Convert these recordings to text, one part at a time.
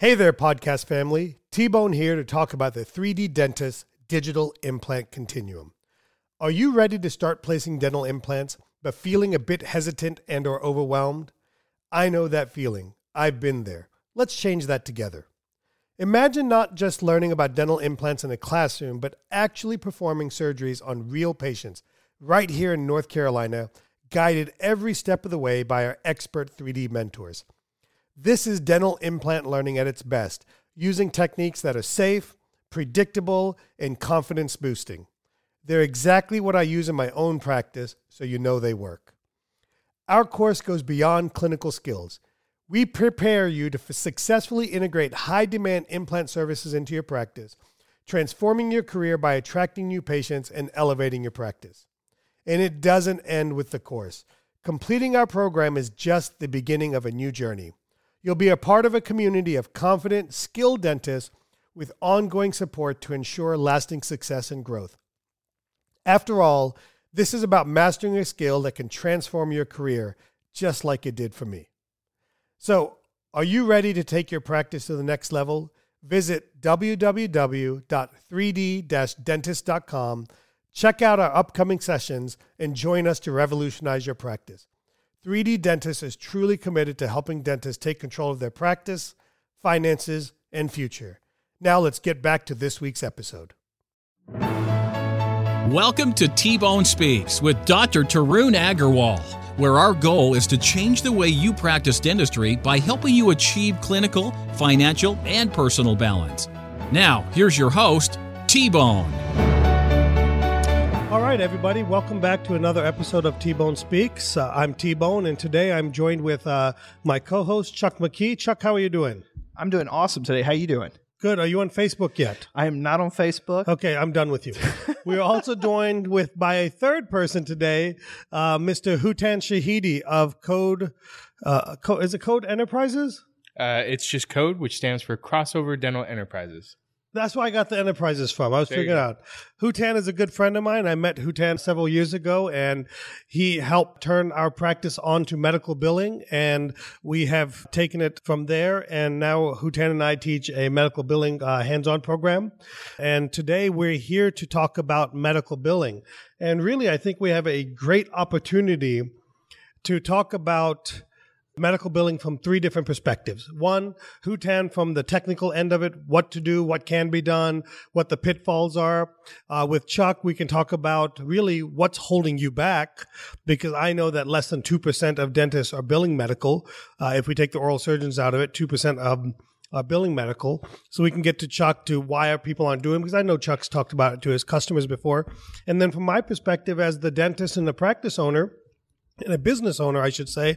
Hey there, podcast family. T-Bone here to talk about the 3D Dentist Digital Implant Continuum. Are you ready to start placing dental implants, but feeling a bit hesitant and or overwhelmed? I know that feeling. I've been there. Let's change that together. Imagine not just learning about dental implants in a classroom, but actually performing surgeries on real patients right here in North Carolina, guided every step of the way by our expert 3D mentors. This is dental implant learning at its best, using techniques that are safe, predictable, and confidence boosting. They're exactly what I use in my own practice, so you know they work. Our course goes beyond clinical skills. We prepare you to successfully integrate high-demand implant services into your practice, transforming your career by attracting new patients and elevating your practice. And it doesn't end with the course. Completing our program is just the beginning of a new journey. You'll be a part of a community of confident, skilled dentists with ongoing support to ensure lasting success and growth. After all, this is about mastering a skill that can transform your career, just like it did for me. So, are you ready to take your practice to the next level? Visit www.3d-dentist.com, check out our upcoming sessions, and join us to revolutionize your practice. 3D Dentist is truly committed to helping dentists take control of their practice, finances, and future. Now let's get back to this week's episode. Welcome to T-Bone Speaks with Dr. Tarun Agarwal, where our goal is to change the way you practice dentistry by helping you achieve clinical, financial, and personal balance. Now, here's your host, T-Bone. All right, everybody, welcome back to another episode of T-Bone Speaks. I'm T-Bone, and today I'm joined with my co-host, Chuck McKee. Chuck, how are you doing? I'm doing awesome today. How you doing? Good. Are you on Facebook yet? I am not on Facebook. Okay, I'm done with you. We're also joined by a third person today, Mr. Hutan Shahidi of Code. Is it Code Enterprises? It's just Code, which stands for Crossover Dental Enterprises. That's where I got the enterprises from. I was figuring out. Hutan is a good friend of mine. I met Hutan several years ago, and he helped turn our practice onto medical billing, and we have taken it from there. And now Hutan and I teach a medical billing hands-on program. And today we're here to talk about medical billing. And really, I think we have a great opportunity to talk about medical billing from three different perspectives. One, Hutan from the technical end of it, what to do, what can be done, what the pitfalls are. With Chuck, we can talk about really what's holding you back, because I know that less than 2% of dentists are billing medical. If we take the oral surgeons out of it, 2% are billing medical. So we can get to Chuck to why are people aren't doing, because I know Chuck's talked about it to his customers before. And then from my perspective as the dentist and the practice owner, and a business owner, I should say,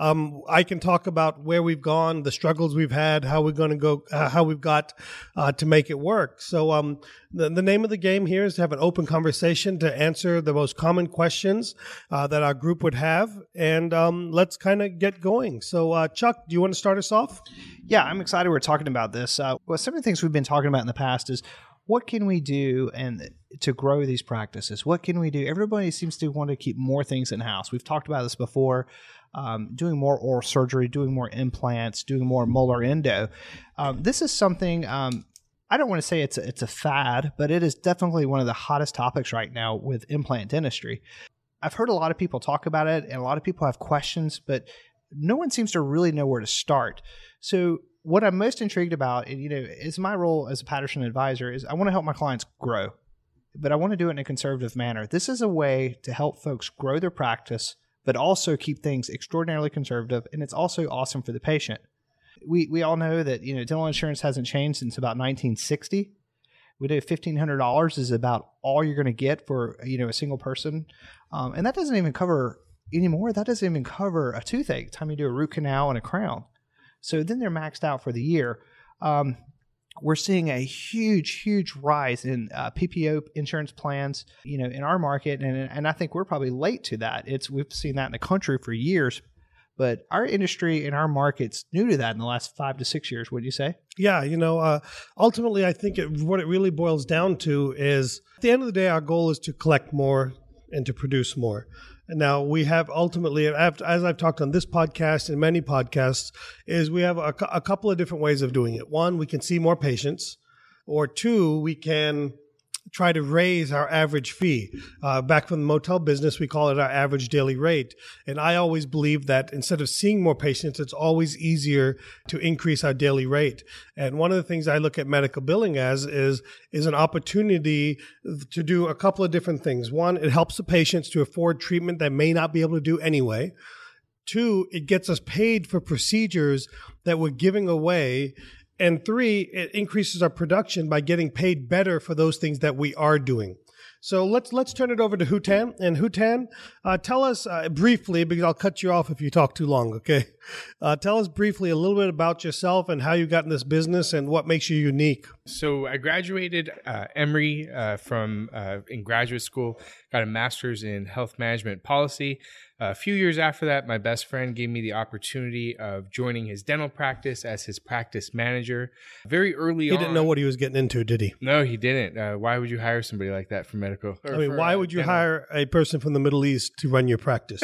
I can talk about where we've gone, the struggles we've had, how we're going to go, how we've got to make it work. So the name of the game here is to have an open conversation to answer the most common questions that our group would have. And let's kind of get going. So Chuck, do you want to start us off? Yeah, I'm excited we're talking about this. Well, some of the things we've been talking about in the past is what can we do to grow these practices? What can we do? Everybody seems to want to keep more things in-house. We've talked about this before, doing more oral surgery, doing more implants, doing more molar endo. This is something, I don't want to say it's a fad, but it is definitely one of the hottest topics right now with implant dentistry. I've heard a lot of people talk about it, and a lot of people have questions, but no one seems to really know where to start. So what I'm most intrigued about, and is my role as a Patterson advisor, is I want to help my clients grow, but I want to do it in a conservative manner. This is a way to help folks grow their practice, but also keep things extraordinarily conservative, and it's also awesome for the patient. We all know that dental insurance hasn't changed since about 1960. We know $1,500 is about all you're going to get for a single person, and that doesn't even cover anymore. That doesn't even cover a toothache. Time you do a root canal and a crown. So then they're maxed out for the year. We're seeing a huge rise in PPO insurance plans, in our market, and I think we're probably late to that. We've seen that in the country for years, but our industry and our market's new to that in the last 5 to 6 years. Would you say? Yeah, ultimately, I think what it really boils down to is, at the end of the day, our goal is to collect more and to produce more. Now, we have ultimately, as I've talked on this podcast and many podcasts, is we have a couple of different ways of doing it. One, we can see more patients, or two, we can try to raise our average fee. Back from the motel business, we call it our average daily rate. And I always believe that instead of seeing more patients, it's always easier to increase our daily rate. And one of the things I look at medical billing as is an opportunity to do a couple of different things. One, it helps the patients to afford treatment they may not be able to do anyway. Two, it gets us paid for procedures that we're giving away. And three, it increases our production by getting paid better for those things that we are doing. So let's turn it over to Hutan. And Hutan, tell us briefly, because I'll cut you off if you talk too long, okay? Tell us briefly a little bit about yourself and how you got in this business and what makes you unique. So I graduated Emory in graduate school, got a master's in health management policy. A few years after that, my best friend gave me the opportunity of joining his dental practice as his practice manager. Very early on. He didn't know what he was getting into, did he? No, he didn't. Why would you hire somebody like that for medical? Why would you hire a person from the Middle East to run your practice?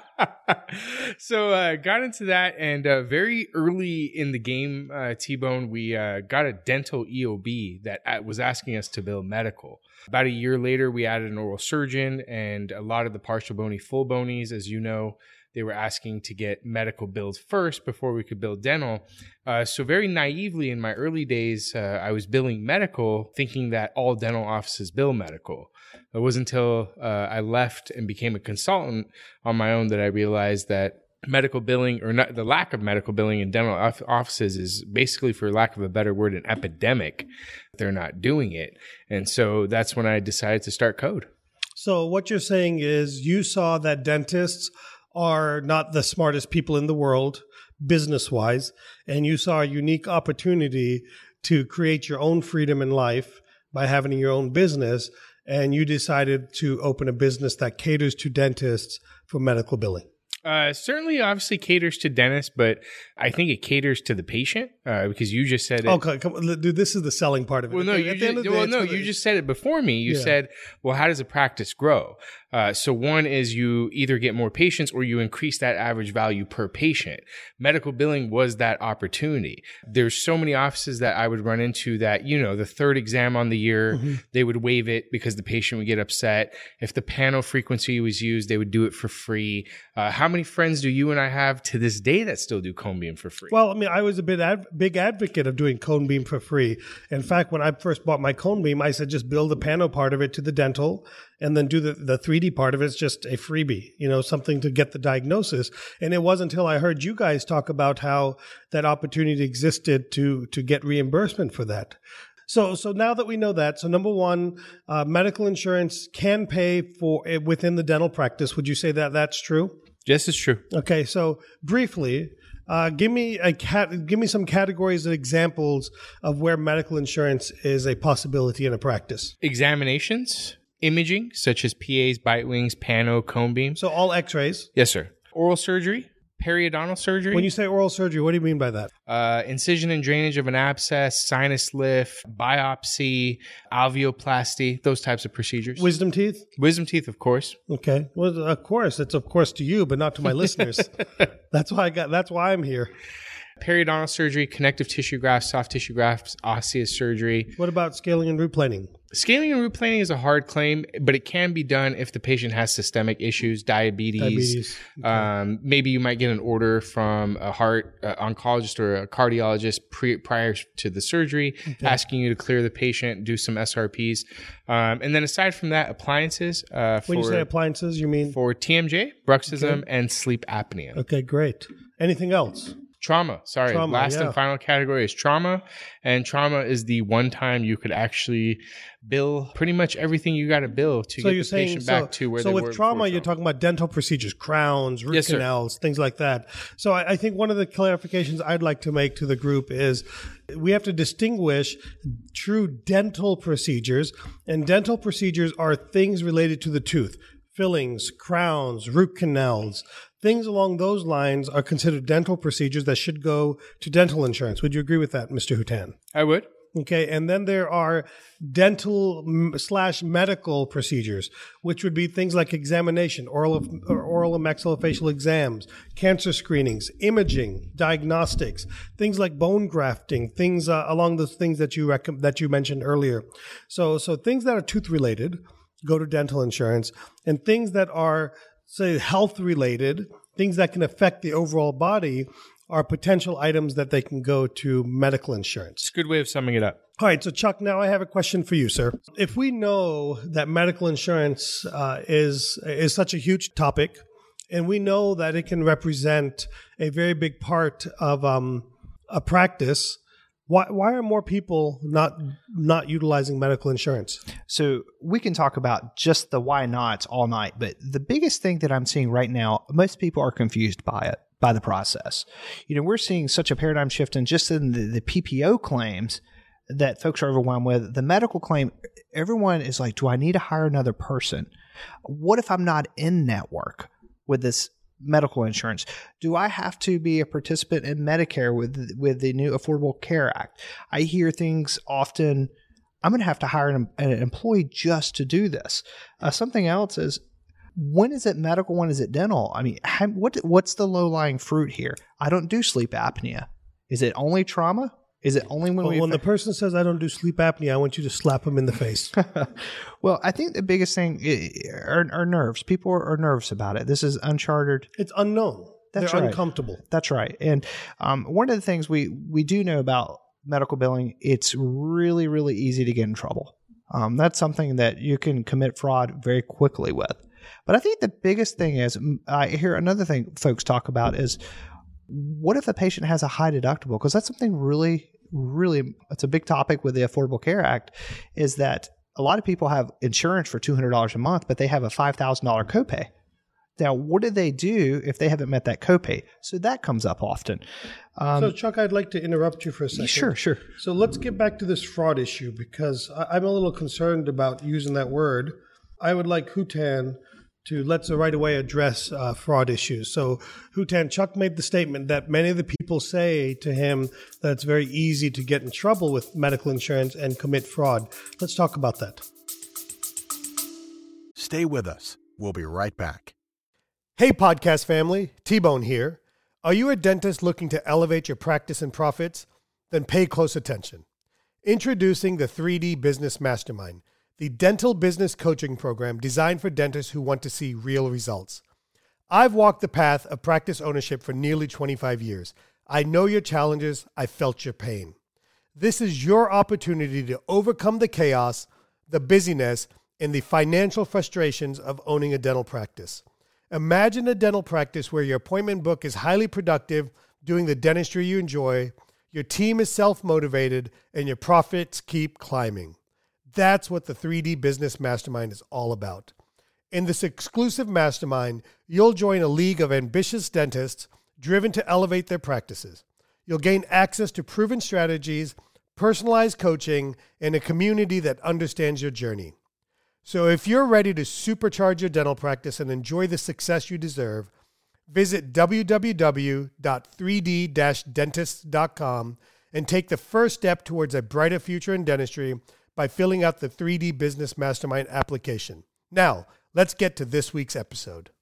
So got into that, and very early in the game, T-Bone, we got a dental EOB that was asking us to bill medical. About a year later, we added an oral surgeon, and a lot of the partial bony, full bonies, as you know, they were asking to get medical billed first before we could bill dental. So very naively in my early days, I was billing medical, thinking that all dental offices bill medical. It wasn't until I left and became a consultant on my own that I realized that medical billing, or not, the lack of medical billing in dental offices is basically, for lack of a better word, an epidemic. They're not doing it. And so that's when I decided to start Code. So what you're saying is you saw that dentists are not the smartest people in the world, business-wise, and you saw a unique opportunity to create your own freedom in life by having your own business, and you decided to open a business that caters to dentists for medical billing. Certainly, obviously caters to dentists, but I think it caters to the patient because you just said it. Okay, come on, dude, this is the selling part of it. Well, no, you just said it before me. You said, well, how does a practice grow? So one is you either get more patients or you increase that average value per patient. Medical billing was that opportunity. There's so many offices that I would run into that, the third exam on the year, they would waive it because the patient would get upset. If the panel frequency was used, they would do it for free. How many friends do you and I have to this day that still do cone beam for free? Well, I mean, I was a big advocate of doing cone beam for free. In fact, when I first bought my cone beam, I said just build the panel part of it to the dental and then do the 3D part of it. It's just a freebie, something to get the diagnosis. And it wasn't until I heard you guys talk about how that opportunity existed to get reimbursement for that. So now that we know that, so number one, medical insurance can pay for it within the dental practice. Would you say that that's true? Yes, it's true. Okay, so briefly, give me some categories and examples of where medical insurance is a possibility in a practice. Examinations, imaging, such as PAs, bite wings, pano, cone beam. So all x-rays? Yes, sir. Oral surgery, periodontal surgery. When you say oral surgery, what do you mean by that? Incision and drainage of an abscess, sinus lift, biopsy, alveoplasty, those types of procedures. Wisdom teeth? Wisdom teeth, of course. Okay. Well, of course. It's of course to you, but not to my listeners. That's why I'm here. Periodontal surgery, connective tissue grafts, soft tissue grafts, osseous surgery. What about scaling and root planing? Scaling and root planing is a hard claim, but it can be done if the patient has systemic issues, diabetes. Okay. Maybe you might get an order from a heart oncologist or a cardiologist prior to the surgery, asking you to clear the patient, do some SRPs. And then aside from that, appliances. When you say appliances, you mean? For TMJ, bruxism, and sleep apnea. Okay, great. Anything else? Trauma. Last and final category is trauma. And trauma is the one time you could actually bill pretty much everything you got to bill to get the patient back to where they were. So with trauma, you're talking about dental procedures, crowns, root canals, things like that. So I think one of the clarifications I'd like to make to the group is we have to distinguish true dental procedures. And dental procedures are things related to the tooth. Fillings, crowns, root canals, things along those lines are considered dental procedures that should go to dental insurance. Would you agree with that, Mr. Hutan? I would. Okay. And then there are dental / medical procedures, which would be things like examination, oral and maxillofacial exams, cancer screenings, imaging, diagnostics, things like bone grafting, things along those things that you mentioned earlier. So things that are tooth related go to dental insurance, and things that are, say, health related, things that can affect the overall body, are potential items that they can go to medical insurance. It's a good way of summing it up. All right. So, Chuck, now I have a question for you, sir. If we know that medical insurance is such a huge topic, and we know that it can represent a very big part of a practice, why are more people not utilizing medical insurance? So we can talk about just the why nots all night, but the biggest thing that I'm seeing right now, most people are confused by it, by the process. We're seeing such a paradigm shift in just in the PPO claims that folks are overwhelmed with. The medical claim, everyone is like, do I need to hire another person? What if I'm not in network with this medical insurance? Do I have to be a participant in Medicare with the new Affordable Care Act? I hear things often, I'm going to have to hire an employee just to do this. Something else is, when is it medical? When is it dental? I mean, what's the low-lying fruit here? I don't do sleep apnea. Is it only trauma? Is it only when the person says, I don't do sleep apnea, I want you to slap them in the face. Well, I think the biggest thing are nerves. People are nervous about it. This is uncharted. It's unknown. They're uncomfortable. That's right. And one of the things we do know about medical billing, it's really, really easy to get in trouble. That's something that you can commit fraud very quickly with. But I think the biggest thing is, I hear another thing folks talk about is, what if a patient has a high deductible? Because that's something really, really, it's a big topic with the Affordable Care Act, is that a lot of people have insurance for $200 a month, but they have a $5,000 copay. Now, what do they do if they haven't met that copay? So that comes up often. So, Chuck, I'd like to interrupt you for a second. Sure. So let's get back to this fraud issue, because I'm a little concerned about using that word. I would like Hutan to let's right away address fraud issues. So, Hutan, Chuck made the statement that many of the people say to him that it's very easy to get in trouble with medical insurance and commit fraud. Let's talk about that. Stay with us. We'll be right back. Hey, podcast family, T-Bone here. Are you a dentist looking to elevate your practice and profits? Then pay close attention. Introducing the 3D Business Mastermind, the dental business coaching program designed for dentists who want to see real results. I've walked the path of practice ownership for nearly 25 years. I know your challenges. I felt your pain. This is your opportunity to overcome the chaos, the busyness, and the financial frustrations of owning a dental practice. Imagine a dental practice where your appointment book is highly productive, doing the dentistry you enjoy, your team is self-motivated, and your profits keep climbing. That's what the 3D Business Mastermind is all about. In this exclusive mastermind, you'll join a league of ambitious dentists driven to elevate their practices. You'll gain access to proven strategies, personalized coaching, and a community that understands your journey. So if you're ready to supercharge your dental practice and enjoy the success you deserve, visit www.3d-dentist.com and take the first step towards a brighter future in dentistry by filling out the 3D Business Mastermind application. Now, let's get to this week's episode.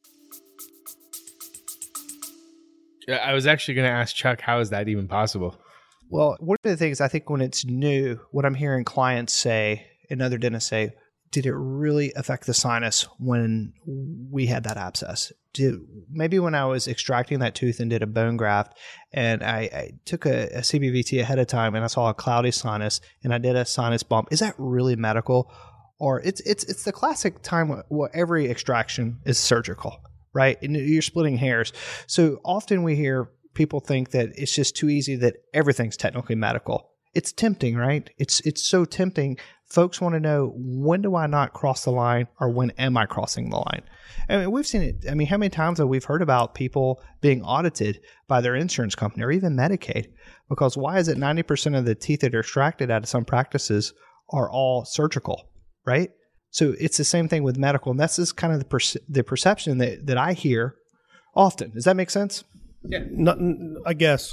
I was actually going to ask Chuck, how is that even possible? Well, one of the things I think when it's new, what I'm hearing clients say and other dentists say, did it really affect the sinus when we had that abscess? Maybe when I was extracting that tooth and did a bone graft and I took a CBVT ahead of time and I saw a cloudy sinus and I did a sinus bump. Is that really medical? Or it's the classic time where every extraction is surgical, right? And you're splitting hairs. So often we hear people think that it's just too easy, that everything's technically medical. It's tempting, right? It's so tempting. Folks want to know, when do I not cross the line, or when am I crossing the line? I mean, we've seen it. I mean, how many times have we heard about people being audited by their insurance company or even Medicaid? Because why is it 90% of the teeth that are extracted out of some practices are all surgical, right? So it's the same thing with medical. And that's just kind of the perception that I hear often. Does that make sense? Yeah. I guess.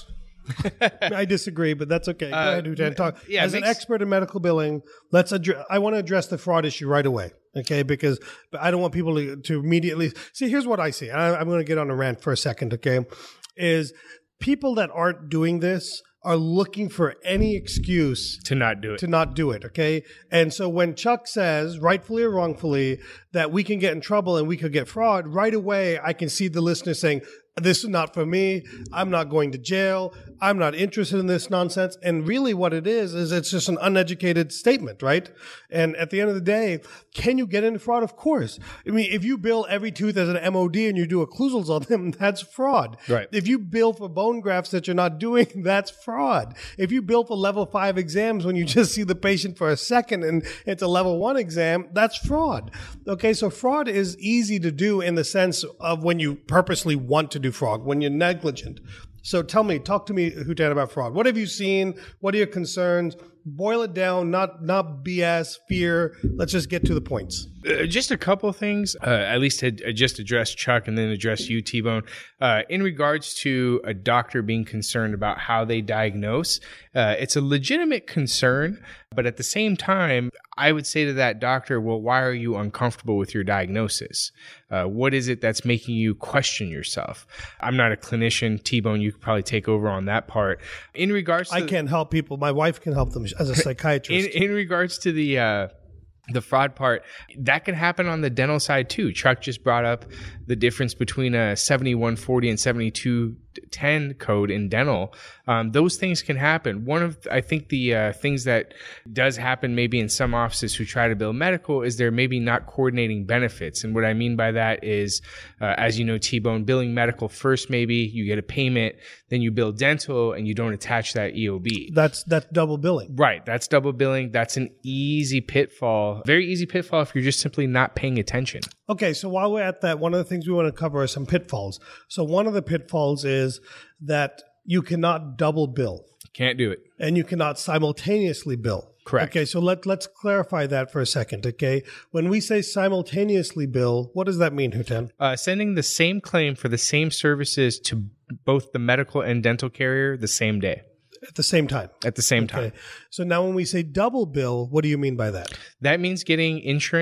I disagree, but that's okay. Go ahead, Hutan. Talk. yeah, As an expert in medical billing, I want to address the fraud issue right away, okay? Because I don't want people to immediately see. Here's what I see. I'm going to get on a rant for a second, okay? Is people that aren't doing this are looking for any excuse to not do it. Okay. And so when Chuck says, rightfully or wrongfully, that we can get in trouble and we could get fraud, right away, I can see the listener saying, this is not for me. I'm not going to jail. I'm not interested in this nonsense. And really what it is it's just an uneducated statement, right? And at the end of the day, can you get into fraud? Of course. I mean, if you bill every tooth as an MOD and you do occlusals on them, that's fraud. Right. If you bill for bone grafts that you're not doing, that's fraud. If you bill for level 5 exams when you just see the patient for a second and it's a level 1 exam, that's fraud. Okay, so fraud is easy to do in the sense of when you purposely want to do fraud, when you're negligent. So talk to me, Hutan, about fraud. What have you seen? What are your concerns? Boil it down, not BS, fear. Let's just get to the points. Just a couple of things, at least to just address Chuck and then address you, T-Bone. In regards to a doctor being concerned about how they diagnose, it's a legitimate concern, but at the same time, I would say to that doctor, well, why are you uncomfortable with your diagnosis? What is it that's making you question yourself? I'm not a clinician. T-Bone, you could probably take over on that part. In regards to... I can't help people. My wife can help them as a psychiatrist. In regards to the fraud part, that can happen on the dental side too. Chuck just brought up the difference between a 7140 and 7210 code in dental. Those things can happen. I think the things that does happen maybe in some offices who try to bill medical is they're maybe not coordinating benefits. And what I mean by that is, as you know, T-Bone, billing medical first, maybe you get a payment, then you bill dental and you don't attach that EOB. That's double billing. Right. That's double billing. That's an easy pitfall, very easy pitfall if you're just simply not paying attention. Okay, so while we're at that, one of the things we want to cover are some pitfalls. So one of the pitfalls is that you cannot double bill. Can't do it. And you cannot simultaneously bill. Correct. Okay, so let's clarify that for a second, okay? When we say simultaneously bill, what does that mean, Hutan? Sending the same claim for the same services to both the medical and dental carrier the same day. At the same time. At the same time. So now when we say double bill, what do you mean by that? That means getting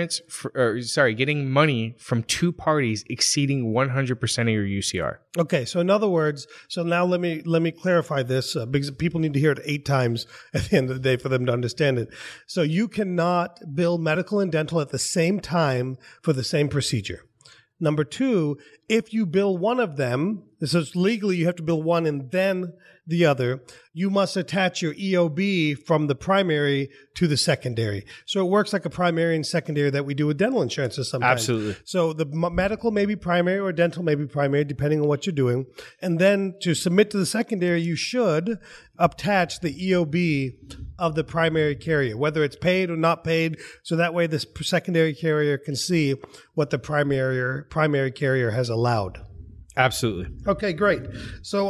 getting money from two parties exceeding 100% of your UCR. Okay, so in other words, so now let me clarify this because people need to hear it 8 times at the end of the day for them to understand it. So you cannot bill medical and dental at the same time for the same procedure. Number 2, if you bill one of them, so it's legally you have to bill one and then the other, you must attach your EOB from the primary to the secondary. So it works like a primary and secondary that we do with dental insurances sometimes. Absolutely. So the medical may be primary or dental may be primary, depending on what you're doing. And then to submit to the secondary, you should attach the EOB of the primary carrier, whether it's paid or not paid. So that way the secondary carrier can see what the primary carrier has allowed. Absolutely. Okay, great. So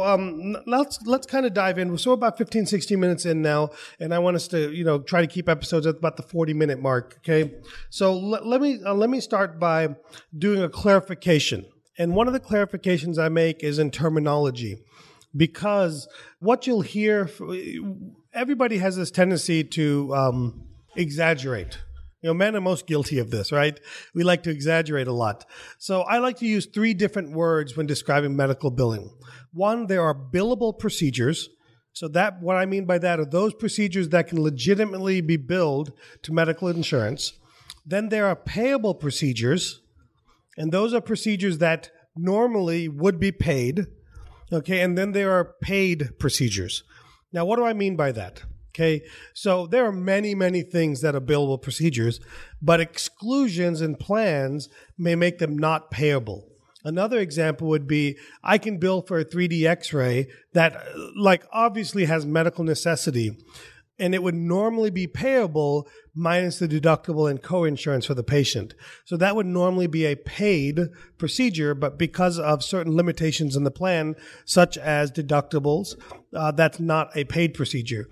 let's kind of dive in. So we're about 15, 16 minutes in now, and I want us to try to keep episodes at about the 40-minute mark. Okay, so let me start by doing a clarification. And one of the clarifications I make is in terminology, because what you'll hear, everybody has this tendency to exaggerate. Men are most guilty of this, right? We like to exaggerate a lot. So I like to use 3 different words when describing medical billing. 1, there are billable procedures. So that what I mean by that are those procedures that can legitimately be billed to medical insurance. Then there are payable procedures, and those are procedures that normally would be paid. Okay, and then there are paid procedures. Now, what do I mean by that? Okay, so there are many, many things that are billable procedures, but exclusions and plans may make them not payable. Another example would be I can bill for a 3D X-ray that obviously has medical necessity, and it would normally be payable minus the deductible and co-insurance for the patient. So that would normally be a paid procedure, but because of certain limitations in the plan, such as deductibles, that's not a paid procedure.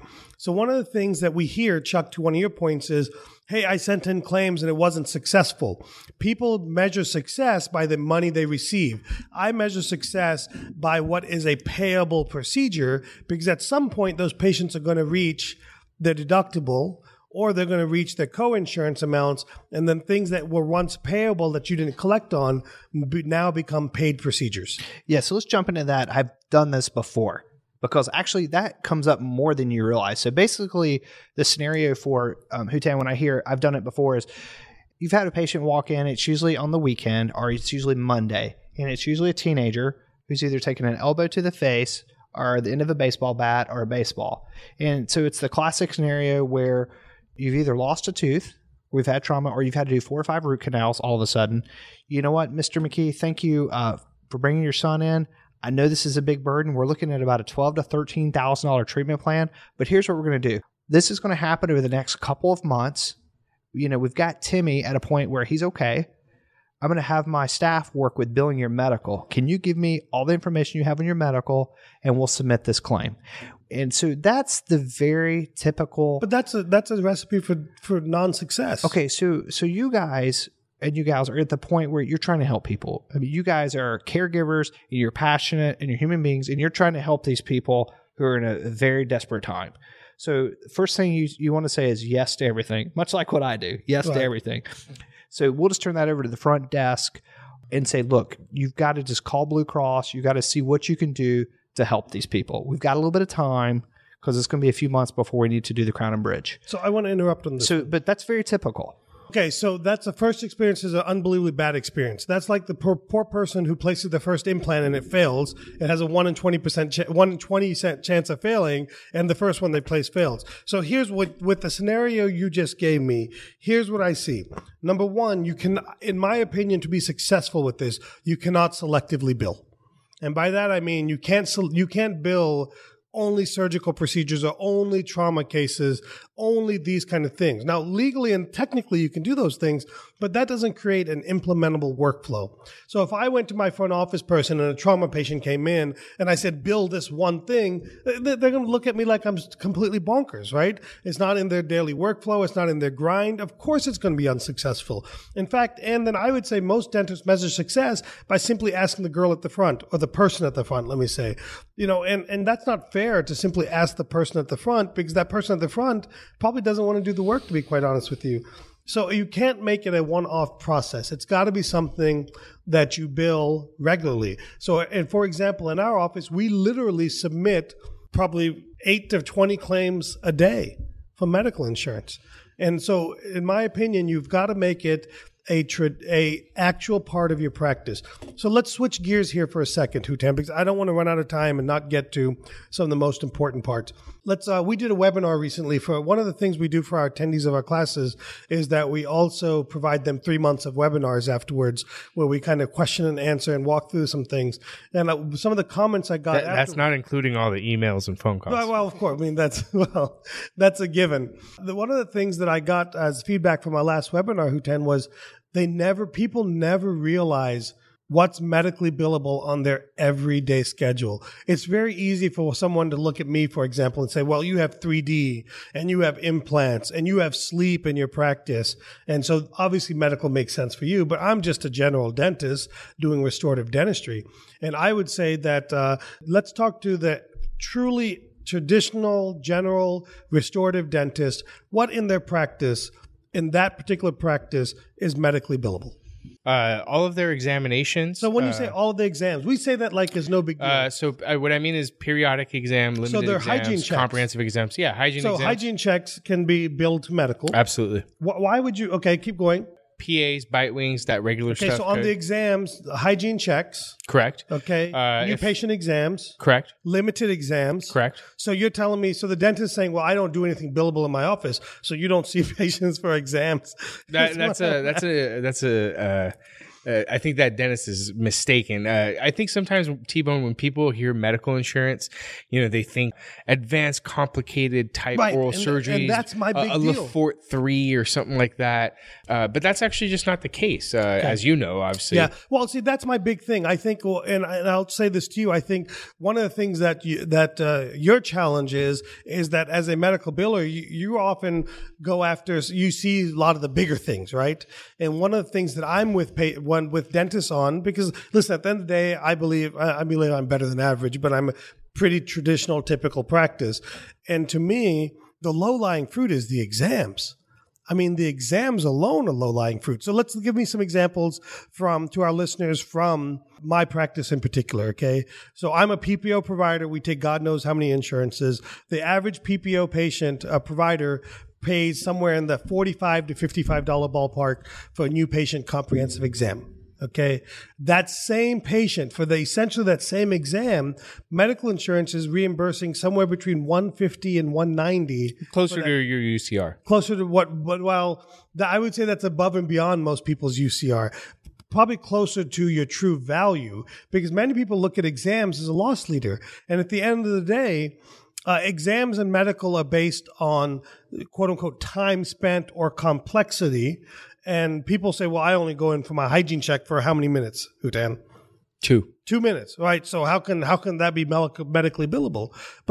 So one of the things that we hear, Chuck, to one of your points is, hey, I sent in claims and it wasn't successful. People measure success by the money they receive. I measure success by what is a payable procedure, because at some point those patients are going to reach their deductible, or they're going to reach their co-insurance amounts, and then things that were once payable that you didn't collect on now become paid procedures. Yeah, so let's jump into that. I've done this before, because actually that comes up more than you realize. So basically, the scenario for Houtan, when I hear I've done it before, is you've had a patient walk in, it's usually on the weekend, or it's usually Monday, and it's usually a teenager who's either taken an elbow to the face or the end of a baseball bat or a baseball. And so it's the classic scenario where you've either lost a tooth, we've had trauma, or you've had to do 4 or 5 root canals all of a sudden. You know what, Mr. McKee, thank you for bringing your son in. I know this is a big burden. We're looking at about a $12,000 to $13,000 treatment plan, but here's what we're going to do. This is going to happen over the next couple of months. You know, we've got Timmy at a point where he's okay. I'm going to have my staff work with billing your medical. Can you give me all the information you have on your medical, and we'll submit this claim? And so that's the very typical. But that's a recipe for non-success. Okay, so you guys and you gals are at the point where you're trying to help people. I mean, you guys are caregivers, and you're passionate, and you're human beings, and you're trying to help these people who are in a very desperate time. So first thing you want to say is yes to everything, much like what I do. Yes to everything. So we'll just turn that over to the front desk and say, look, you've got to just call Blue Cross. You've got to see what you can do to help these people. We've got a little bit of time because it's going to be a few months before we need to do the Crown and Bridge. So I want to interrupt on this. But that's very typical. Okay, so that's the first experience is an unbelievably bad experience. That's like the poor person who places the first implant and it fails. It has a 1 in 20% chance of failing, and the first one they place fails. So here's with the scenario you just gave me, here's what I see. Number one, you can, in my opinion, to be successful with this, you cannot selectively bill. And by that I mean you can't bill only surgical procedures or only trauma cases, only these kind of things. Now, legally and technically you can do those things, but that doesn't create an implementable workflow. So if I went to my front office person and a trauma patient came in and I said, bill this one thing, they're going to look at me like I'm completely bonkers, right? It's not in their daily workflow. It's not in their grind. Of course it's going to be unsuccessful. In fact, and then I would say most dentists measure success by simply asking the girl at the front, or the person at the front, let me say, and that's not fair to simply ask the person at the front, because that person at the front probably doesn't want to do the work, to be quite honest with you. So you can't make it a one-off process. It's got to be something that you bill regularly. So, and for example, in our office, we literally submit probably 8 to 20 claims a day for medical insurance. And so, in my opinion, you've got to make it a actual part of your practice. So let's switch gears here for a second, Houtan, because I don't want to run out of time and not get to some of the most important parts. We did a webinar recently. For one of the things we do for our attendees of our classes is that we also provide them 3 months of webinars afterwards, where we kind of question and answer and walk through some things. And some of the comments I got that's not including all the emails and phone calls. Well, of course. I mean, that's a given. One of the things that I got as feedback from our last webinar, Houtan, was people never realize what's medically billable on their everyday schedule. It's very easy for someone to look at me, for example, and say, well, you have 3D and you have implants and you have sleep in your practice. And so obviously medical makes sense for you, but I'm just a general dentist doing restorative dentistry. And I would say that let's talk to the truly traditional, general restorative dentist. What in their practice, in that particular practice, is medically billable? All of their examinations. So when you say all of the exams, we say that like it's no big deal. What I mean is periodic exam, limited so they're exams, hygiene checks. Comprehensive exams. Yeah, hygiene exams. So hygiene checks can be billed to medical. Absolutely. Why would you? Okay, keep going. PAs, bite wings, that regular stuff. Okay, so on the exams, hygiene checks. Correct. Okay. New patient exams. Correct. Limited exams. Correct. So you're telling me, so the dentist is saying, well, I don't do anything billable in my office, so you don't see patients for exams. That's a I think that dentist is mistaken. I think sometimes, T-Bone, when people hear medical insurance, they think advanced, complicated type oral surgery. And that's my big a deal. Lefort 3 or something like that. But that's actually just not the case, as you know, obviously. Yeah. Well, see, that's my big thing. I think, and I'll say this to you. I think one of the things that your challenge is that as a medical biller, you often go after, you see a lot of the bigger things, right? And one of the things that I'm with dentists on, because listen, at the end of the day, I believe I'm better than average, but I'm a pretty traditional, typical practice. And to me, the low-lying fruit is the exams. I mean, the exams alone are low-lying fruit. So let's give me some examples to our listeners from my practice in particular, okay? So I'm a PPO provider. We take God knows how many insurances. The average PPO patient, provider, pays somewhere in the $45 to $55 ballpark for a new patient comprehensive exam. Okay, that same patient for essentially that same exam, medical insurance is reimbursing somewhere between $150 and $190. Closer to your UCR. Closer to what? Well, I would say that's above and beyond most people's UCR. Probably closer to your true value, because many people look at exams as a loss leader, and at the end of the day, exams and medical are based on quote unquote time spent or complexity. And people say, well, I only go in for my hygiene check for how many minutes, Hutan? 2 minutes, right? So how can that be medically billable?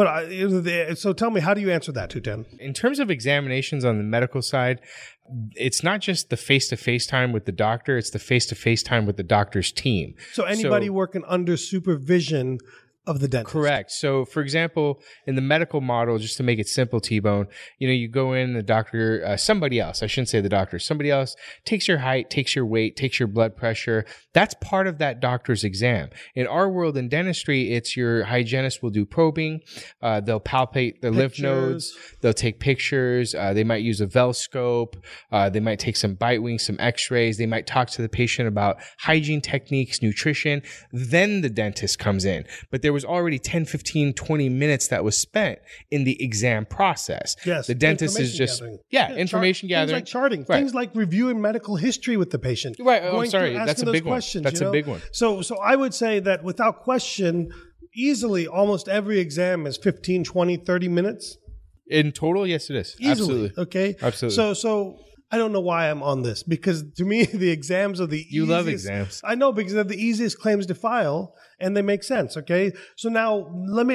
But so tell me, how do you answer that, Hutan? In terms of examinations on the medical side, it's not just the face-to-face time with the doctor, it's the face-to-face time with the doctor's team. So anybody working under supervision of the dentist. Correct. So, for example, in the medical model, just to make it simple, T-Bone, you go in, the doctor, somebody else, I shouldn't say the doctor, somebody else takes your height, takes your weight, takes your blood pressure. That's part of that doctor's exam. In our world in dentistry, it's your hygienist will do probing. They'll palpate the lymph nodes. They'll take pictures. They might use a Velscope. They might take some bite wings, some x-rays. They might talk to the patient about hygiene techniques, nutrition. Then the dentist comes in. But there was already 10, 15, 20 minutes that was spent in the exam process. Yes. The dentist is just, information gathering. Things like charting, right. Things like reviewing medical history with the patient. Right. Oh, I'm sorry. That's a big one. That's a big one. So I would say that without question, easily almost every exam is 15, 20, 30 minutes. In total, yes, it is. Easily. Absolutely. Okay. Absolutely. So I don't know why I'm on this, because to me, the exams are the easiest. You love exams. I know, because they're the easiest claims to file and they make sense. Okay. So now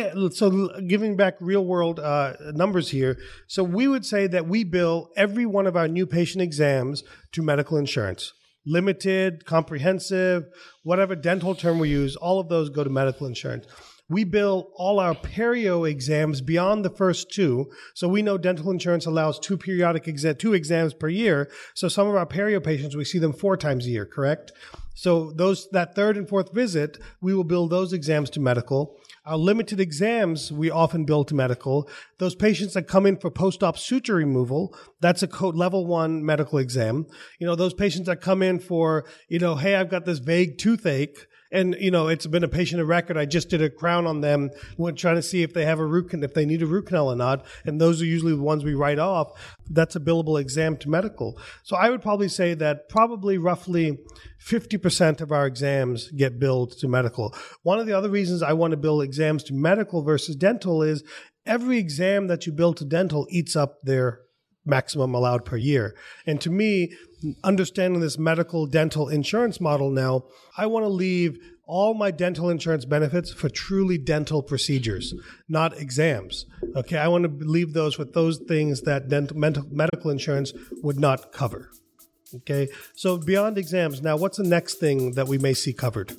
giving back real world numbers here. So we would say that we bill every one of our new patient exams to medical insurance. Limited, comprehensive, whatever dental term we use, all of those go to medical insurance. We bill all our perio exams beyond the first 2. So we know dental insurance allows 2 exams per year. So some of our perio patients, we see them 4 times a year, correct? So that 3rd and 4th visit, we will bill those exams to medical. Our limited exams, we often bill to medical. Those patients that come in for post-op suture removal, that's a code level 1 medical exam. Those patients that come in for, hey, I've got this vague toothache, and, it's been a patient of record. I just did a crown on them. We're trying to see if they have if they need a root canal or not. And those are usually the ones we write off. That's a billable exam to medical. So I would probably say that roughly 50% of our exams get billed to medical. One of the other reasons I want to bill exams to medical versus dental is every exam that you bill to dental eats up their maximum allowed per year. And to me, understanding this medical dental insurance model now, I want to leave all my dental insurance benefits for truly dental procedures, not exams. Okay, I want to leave those with those things that medical insurance would not cover. Okay, so beyond exams, now what's the next thing that we may see covered?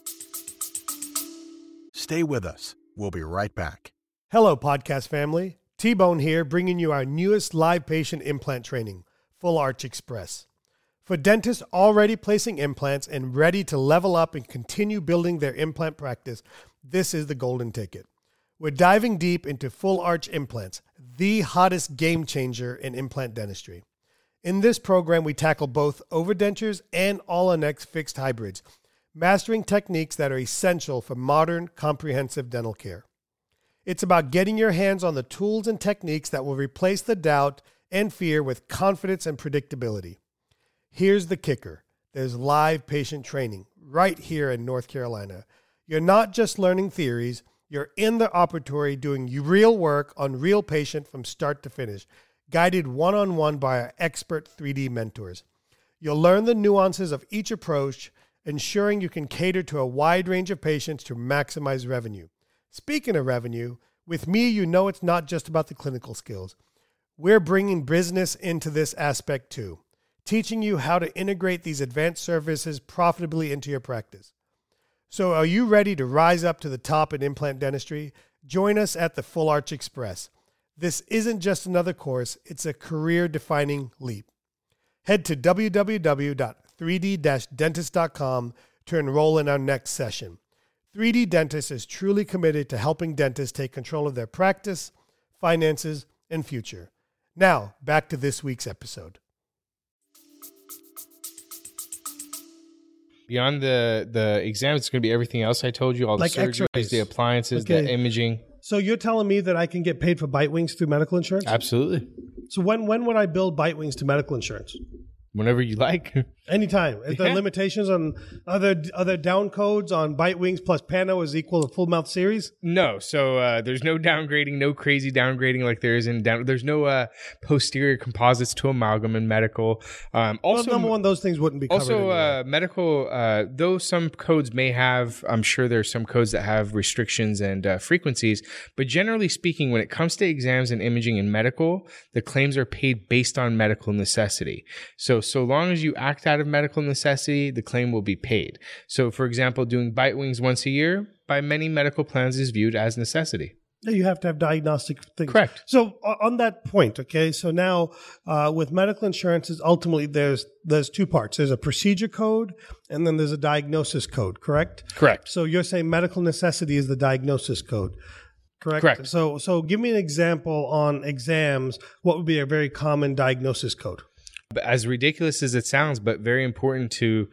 Stay with us. We'll be right back. Hello, podcast family. T-Bone here, bringing you our newest live patient implant training, Full Arch Express. For dentists already placing implants and ready to level up and continue building their implant practice, this is the golden ticket. We're diving deep into Full Arch Implants, the hottest game changer in implant dentistry. In this program, we tackle both overdentures and all-on-X fixed hybrids, mastering techniques that are essential for modern, comprehensive dental care. It's about getting your hands on the tools and techniques that will replace the doubt and fear with confidence and predictability. Here's the kicker. there's live patient training right here in North Carolina. You're not just learning theories, you're in the operatory doing real work on real patient from start to finish, guided one-on-one by our expert 3D mentors. You'll learn the nuances of each approach, ensuring you can cater to a wide range of patients to maximize revenue. Speaking of revenue, with me, you know it's not just about the clinical skills. We're bringing business into this aspect too, teaching you how to integrate these advanced services profitably into your practice. So are you ready to rise up to the top in implant dentistry? Join us at the Full Arch Express. This isn't just another course, it's a career-defining leap. Head to www.3d-dentist.com to enroll in our next session. 3D Dentist is truly committed to helping dentists take control of their practice, finances, and future. Now, back to this week's episode. Beyond the exams, it's going to be everything else I told you, all the Like surgeries, X-rays. the appliances, Okay. the imaging. So you're telling me that I can get paid for bite wings through medical insurance? Absolutely. So when would I bill bite wings to medical insurance? Whenever you like. Anytime. Is there Yeah. limitations on other down codes on bite wings plus Pano is equal to full mouth series? No. So there's no downgrading, no crazy downgrading like there is in down. There's no posterior composites to amalgam in medical. Well, Also, number one, those things wouldn't be covered. Also, anyway. medical, though some codes may have, I'm sure there's some codes that have restrictions and frequencies, but generally speaking, when it comes to exams and imaging in medical, the claims are paid based on medical necessity. So long as you act out of medical necessity, the claim will be paid. So, for example, doing bite wings once a year by many medical plans is viewed as necessity. You have to have diagnostic things. Correct. So on that point, okay, so now with medical insurances, ultimately there's two parts. There's a procedure code and then there's a diagnosis code, correct? Correct. So you're saying medical necessity is the diagnosis code, correct? Correct. So give me an example on exams. What would be a very common diagnosis code? As ridiculous as it sounds, but very important to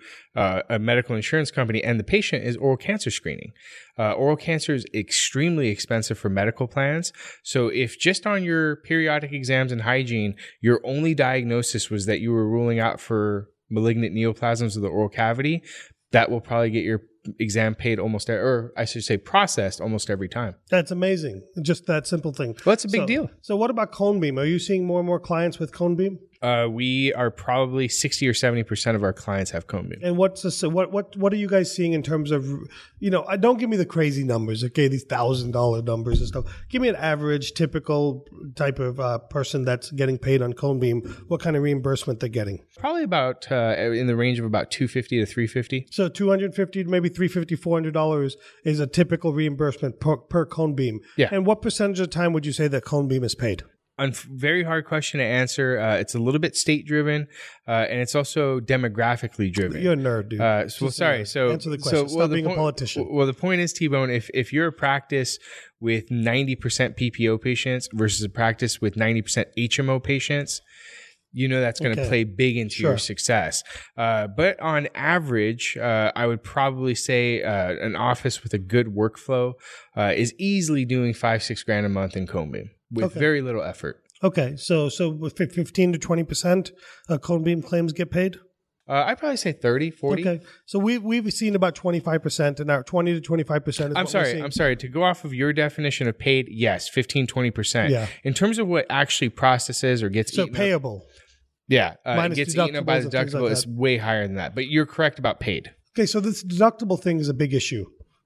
a medical insurance company and the patient, is oral cancer screening. Oral cancer is extremely expensive for medical plans. So if just on your periodic exams and hygiene, your only diagnosis was that you were ruling out for malignant neoplasms of the oral cavity, that will probably get your exam paid almost, or I should say processed almost every time. That's amazing. Just that simple thing. Well, that's a big deal. So what about cone beam? Are you seeing more and more clients with cone beam? We are probably 60 or 70% of our clients have cone beam. And what are you guys seeing in terms of, don't give me the crazy numbers, okay, these $1,000 numbers and stuff. Give me an average, typical type of person that's getting paid on cone beam, what kind of reimbursement they're getting. Probably about in the range of about $250 to $350. So $250 to maybe $350, $400 is a typical reimbursement per cone beam. Yeah. And what percentage of the time would you say that cone beam is paid? Very hard question to answer. It's a little bit state driven, and it's also demographically driven. You're a nerd, dude. Answer the question. Stop being a politician. Well, the point is, T-Bone, if you're a practice with 90% PPO patients versus a practice with 90% HMO patients, that's going to play big into your success. But on average, I would probably say an office with a good workflow is easily doing $5-6 grand a month in cone beam with very little effort. Okay, so with 15 to 20% cone beam claims get paid? I'd probably say 30, 40. Okay, so we've seen about 25%, and our 20 to 25% is I'm sorry. To go off of your definition of paid, yes, 15, 20%. Yeah. In terms of what actually processes or gets eaten payable. up, it Minus gets eaten up by the deductibles and things deductible, like it's that. way higher than that. But you're correct about paid. Okay, so this deductible thing is a big issue.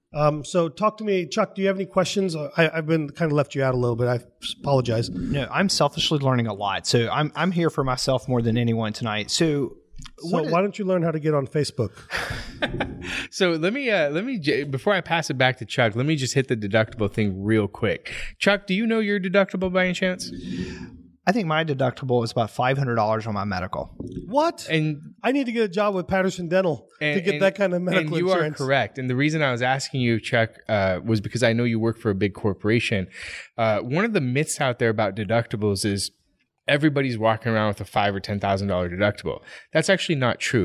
So talk to me, Chuck. Do you have any questions? I've been kind of left you out a little bit. I apologize. No, I'm selfishly learning a lot. So I'm here for myself more than anyone tonight. So why don't you learn how to get on Facebook? So let me before I pass it back to Chuck, let me just hit the deductible thing real quick. Chuck, do you know your deductible by any chance? I think my deductible is about $500 on my medical. What? And I need to get a job with Patterson Dental to get that kind of medical and you insurance. are correct. And the reason I was asking you, Chuck, was because I know you work for a big corporation. One of the myths out there about deductibles is everybody's walking around with a $5,000 or $10,000 deductible. That's actually not true.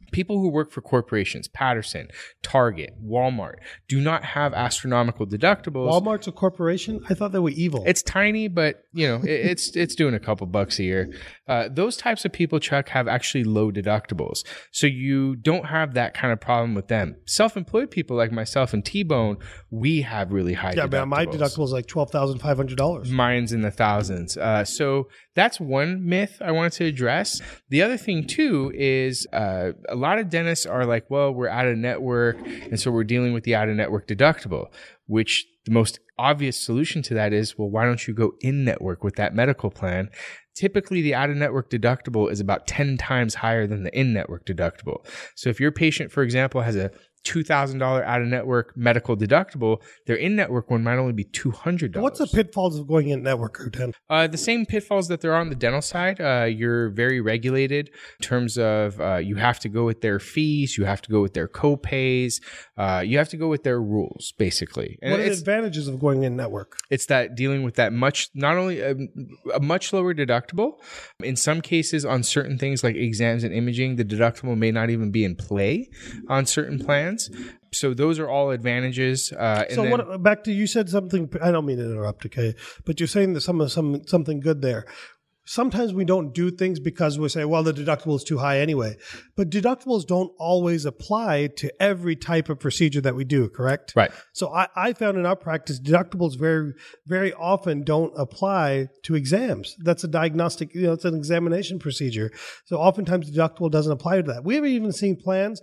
People who work for corporations, Patterson, Target, Walmart, do not have astronomical deductibles. Walmart's a corporation? I thought they were evil. It's tiny, but it's doing a couple bucks a year. Those types of people, Chuck, have actually low deductibles. So you don't have that kind of problem with them. Self-employed people like myself and T-Bone, we have really high deductibles. Yeah, my deductible is like $12,500. Mine's in the thousands. So that's one myth I wanted to address. The other thing, too, is a lot of dentists are like, well, we're out of network, and so we're dealing with the out-of-network deductible, which the most obvious solution to that is, well, why don't you go in-network with that medical plan? Typically, the out-of-network deductible is about 10 times higher than the in-network deductible. So if your patient, for example, has a $2,000 out-of-network medical deductible, their in-network one might only be $200. What's the pitfalls of going in network, Rutan? The same pitfalls that there are on the dental side. You're very regulated in terms of you have to go with their fees, you have to go with their co-pays, you have to go with their rules, basically. And what are the advantages of going in network? It's that dealing with that not only a much lower deductible. In some cases, on certain things like exams and imaging, the deductible may not even be in play on certain plans. So those are all advantages. Back to, you said something, I don't mean to interrupt, okay, but you're saying there's something good there. Sometimes we don't do things because we say, well, the deductible is too high anyway. But deductibles don't always apply to every type of procedure that we do, correct? Right. So I found in our practice, deductibles very, very often don't apply to exams. That's a diagnostic, it's an examination procedure. So oftentimes deductible doesn't apply to that. We have even seen plans,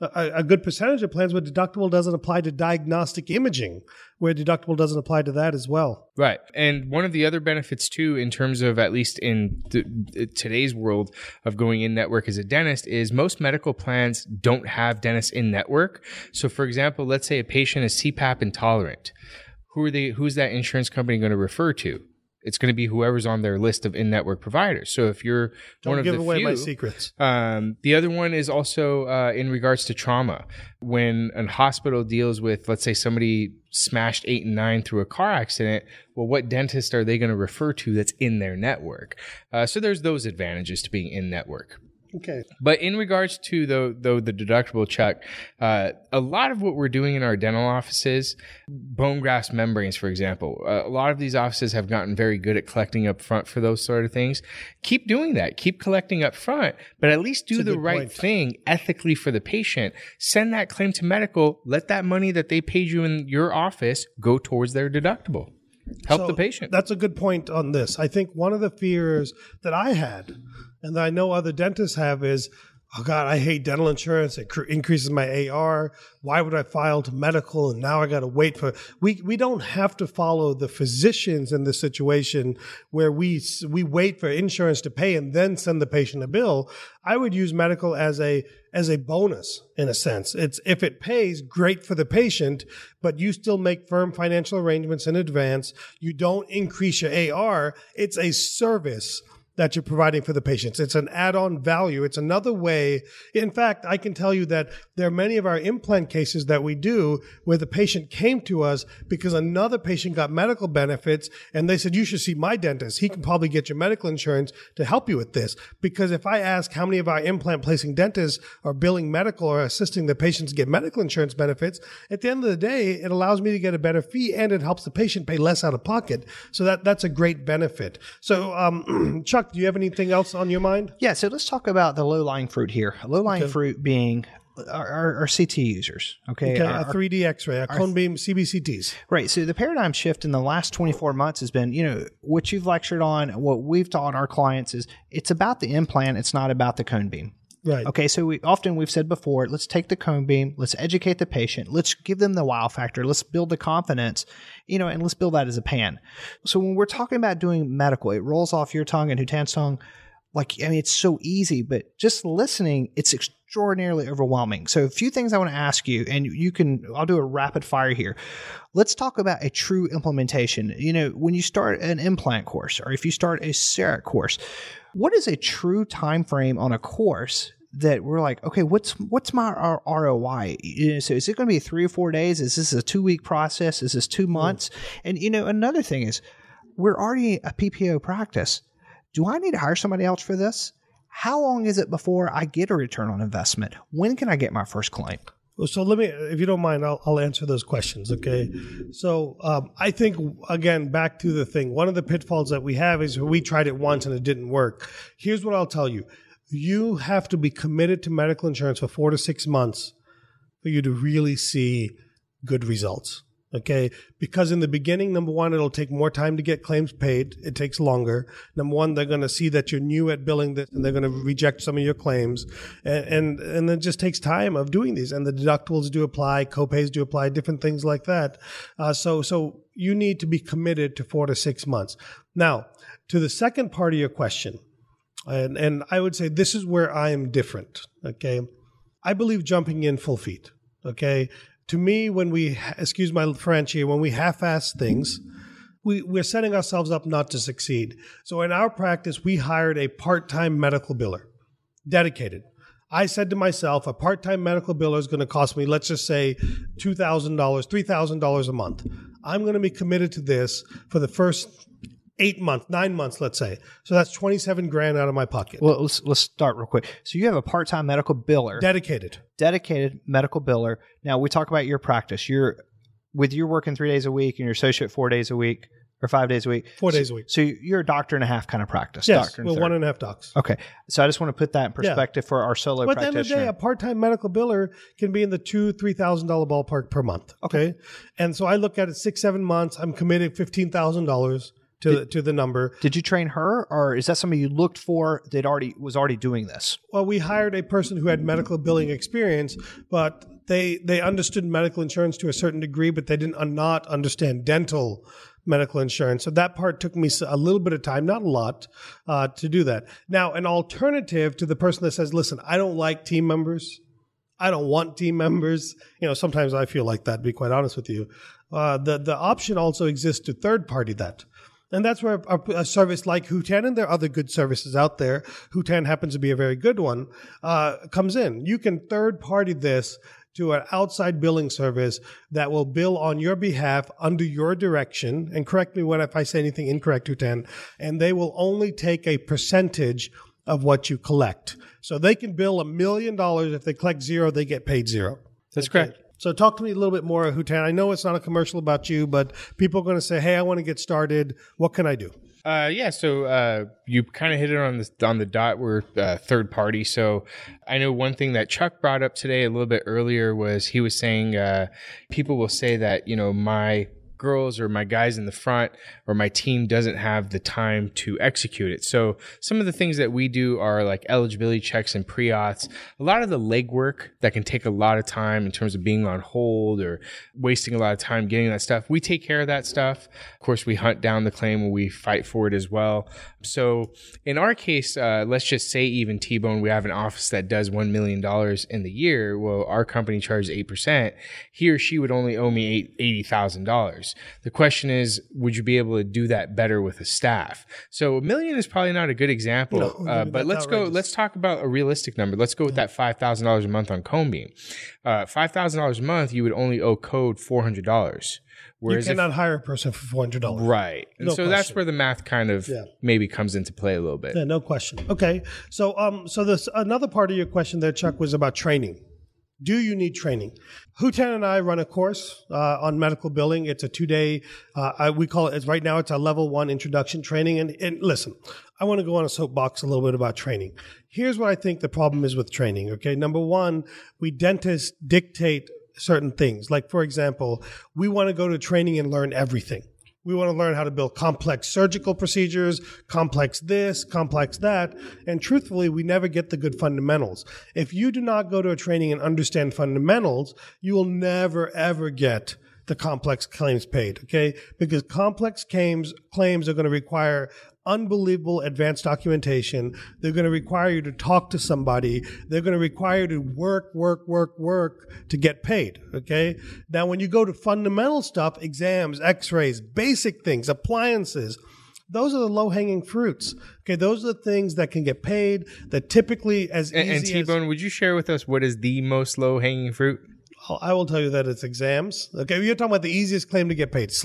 a good percentage of plans where deductible doesn't apply to diagnostic imaging, where deductible doesn't apply to that as well. Right. And one of the other benefits too, in terms of at least in today's world of going in network as a dentist, is most medical plans don't have dentists in network. So for example, let's say a patient is CPAP intolerant. Who's that insurance company going to refer to? It's going to be whoever's on their list of in-network providers. So if you're one of the few, don't give away my secrets. The other one is also in regards to trauma. When a hospital deals with, let's say, somebody smashed 8 and 9 through a car accident, well, what dentist are they going to refer to that's in their network? So there's those advantages to being in-network. Okay. But in regards to the deductible, Chuck, a lot of what we're doing in our dental offices, bone grafts membranes, for example, a lot of these offices have gotten very good at collecting up front for those sort of things. Keep doing that. Keep collecting up front, but at least do the right thing ethically for the patient. Send that claim to medical. Let that money that they paid you in your office go towards their deductible. Help the patient. That's a good point on this. I think one of the fears that I had, and that I know other dentists have, is, oh God, I hate dental insurance. It increases my AR. Why would I file to medical? And now I got to wait for, we don't have to follow the physicians in this situation where we wait for insurance to pay and then send the patient a bill. I would use medical as a bonus in a sense. It's, if it pays, great for the patient, but you still make firm financial arrangements in advance. You don't increase your AR. It's a service that you're providing for the patients. It's an add-on value. It's another way. In fact, I can tell you that there are many of our implant cases that we do where the patient came to us because another patient got medical benefits and they said, you should see my dentist. He can probably get your medical insurance to help you with this. Because if I ask how many of our implant placing dentists are billing medical or assisting the patients get medical insurance benefits, at the end of the day, it allows me to get a better fee and it helps the patient pay less out of pocket. So that's a great benefit. So, Chuck, do you have anything else on your mind? Yeah, so let's talk about the low-lying fruit here. Low-lying fruit being our CT users. Okay, a 3D X-ray, a cone beam, CBCTs. Right. So the paradigm shift in the last 24 months has been, what you've lectured on, what we've taught our clients is it's about the implant. It's not about the cone beam. Right. Okay. So we've said before, let's take the cone beam, let's educate the patient, let's give them the wow factor, let's build the confidence, and let's build that as a pan. So when we're talking about doing medical, it rolls off your tongue and Hutan's tongue. It's so easy, but just listening, it's extraordinarily overwhelming. So a few things I want to ask you, and I'll do a rapid fire here. Let's talk about a true implementation. When you start an implant course, or if you start a CEREC course, what is a true time frame on a course that we're like, okay, what's my ROI? So is it going to be 3 or 4 days? Is this a 2-week process? Is this 2 months? And another thing is, we're already a PPO practice. Do I need to hire somebody else for this? How long is it before I get a return on investment? When can I get my first claim? So let me, if you don't mind, I'll answer those questions, okay? So I think, again, back to the thing, one of the pitfalls that we have is we tried it once and it didn't work. Here's what I'll tell you. You have to be committed to medical insurance for 4 to 6 months for you to really see good results. Okay, because in the beginning, number one, it'll take more time to get claims paid. It takes longer. Number one, they're going to see that you're new at billing this, and they're going to reject some of your claims, and it just takes time of doing these. And the deductibles do apply, copays do apply, different things like that. So you need to be committed to 4 to 6 months. Now, to the second part of your question, and I would say this is where I am different. Okay, I believe jumping in full feet. Okay. To me, when we, excuse my French here, when we half-ass things, we're setting ourselves up not to succeed. So in our practice, we hired a part-time medical biller, dedicated. I said to myself, a part-time medical biller is going to cost me, let's just say, $2,000, $3,000 a month. I'm going to be committed to this for the first 9 months, let's say. So that's $27,000 out of my pocket. Well, let's start real quick. So you have a part-time medical biller. Dedicated medical biller. Now, we talk about your practice. You're working 3 days a week and your associate 4 days a week or 5 days a week. 4 days a week. So you're a doctor and a half kind of practice. Yes, we're 1.5 docs. Okay. So I just want to put that in perspective for our solo but practitioner. At the end of the day, a part-time medical biller can be in the $2,000-$3,000 ballpark per month. Okay. And so I look at it 6-7 months. I'm committed $15,000 to the number. Did you train her, or is that somebody you looked for that was already doing this? Well, we hired a person who had medical billing experience, but they understood medical insurance to a certain degree, but they did not understand dental medical insurance. So that part took me a little bit of time, not a lot, to do that. Now, an alternative to the person that says, listen, I don't like team members. I don't want team members. Sometimes I feel like that, to be quite honest with you. The option also exists to third party that. And that's where a service like Hooten, and there are other good services out there, Hooten happens to be a very good one, comes in. You can third party this to an outside billing service that will bill on your behalf under your direction. And correct me if I say anything incorrect, Hooten. And they will only take a percentage of what you collect. So they can bill $1 million. If they collect zero, they get paid zero. That's correct. So talk to me a little bit more, Hooten. I know it's not a commercial about you, but people are going to say, hey, I want to get started. What can I do? So you kind of hit it on the dot. We're third party. So I know one thing that Chuck brought up today a little bit earlier was he was saying people will say that, my girls or my guys in the front or my team doesn't have the time to execute it. So some of the things that we do are like eligibility checks and pre-auths. A lot of the legwork that can take a lot of time in terms of being on hold or wasting a lot of time getting that stuff. We take care of that stuff. Of course, we hunt down the claim and we fight for it as well. So in our case, let's just say even T-Bone, we have an office that does $1 million in the year. Well, our company charges 8%. He or she would only owe me $80,000. The question is, would you be able to do that better with a staff? So $1 million is probably not a good example, but let's talk about a realistic number. Let's go with that $5,000 a month on Combing. $5,000 a month, you would only owe Code $400. Whereas you cannot hire a person for $400. Right. And so that's where the math kind of maybe comes into play a little bit. Yeah, no question. Okay. So this another part of your question there, Chuck, was about training. Do you need training? Hooten and I run a course on medical billing. It's a 2-day, we call it, right now it's a level 1 introduction training. And listen, I want to go on a soapbox a little bit about training. Here's what I think the problem is with training, okay? Number one, we dentists dictate certain things. Like, for example, we want to go to training and learn everything. We want to learn how to build complex surgical procedures, complex this, complex that. And truthfully, we never get the good fundamentals. If you do not go to a training and understand fundamentals, you will never, ever get the complex claims paid, okay? Because complex claims are going to require unbelievable advanced documentation. They're going to require you to talk to somebody. They're going to require you to work to get paid, okay? Now, when you go to fundamental stuff, exams, x-rays, basic things, appliances, those are the low-hanging fruits. Okay, those are the things that can get paid, that typically as easy as... And T-Bone, would you share with us what is the most low-hanging fruit? I will tell you that it's exams. Okay, you're talking about the easiest claim to get paid, sleep.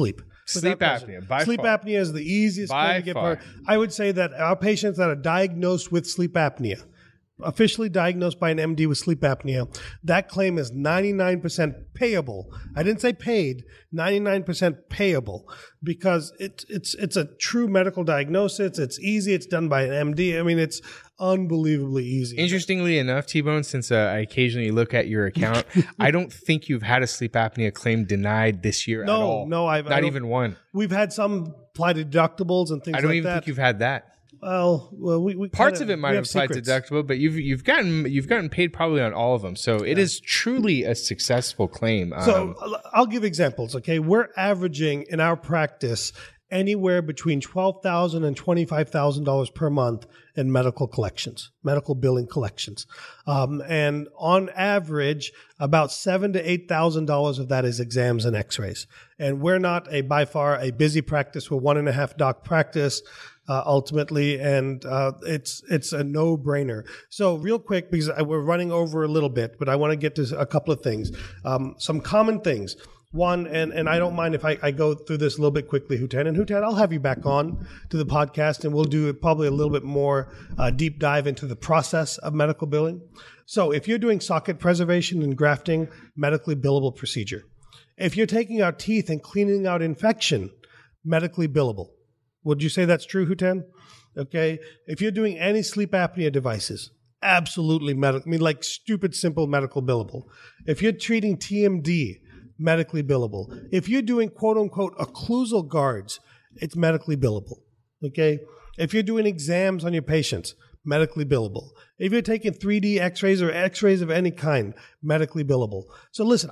Sleep apnea, by Sleep far. apnea is the easiest By claim to get far. I would say that our patients that are diagnosed with sleep apnea, officially diagnosed by an MD with sleep apnea, that claim is 99% payable. I didn't say paid, 99% payable, because it's a true medical diagnosis. It's easy. It's done by an MD. I mean, it's unbelievably easy. Interestingly enough, T-Bone, since I occasionally look at your account, I don't think you've had a sleep apnea claim denied this year at all. No, not even one. We've had some apply deductibles and things like that. I don't even think you've had that. Well, we Parts of it might have applied to deductible, but you've gotten paid probably on all of them. So it is truly a successful claim. So I'll give examples. Okay, we're averaging in our practice anywhere between $12,000 and $25,000 per month in medical collections, medical billing collections, and on average, about $7,000 to $8,000 of that is exams and X-rays. And we're not by far a busy practice. We're 1.5 doc practice. Ultimately, and it's a no-brainer. So real quick, because we're running over a little bit, but I want to get to a couple of things. Some common things. One, and I don't mind if I go through this a little bit quickly, Hutan. And Hutan, I'll have you back on to the podcast, and we'll do probably a little bit more deep dive into the process of medical billing. So if you're doing socket preservation and grafting, medically billable procedure. If you're taking out teeth and cleaning out infection, medically billable. Would you say that's true, Hutan? Okay. If you're doing any sleep apnea devices, absolutely medical. I mean, like stupid, simple medical billable. If you're treating TMD, medically billable. If you're doing quote unquote occlusal guards, it's medically billable. Okay. If you're doing exams on your patients, medically billable. If you're taking 3D x-rays or x-rays of any kind, medically billable. So listen,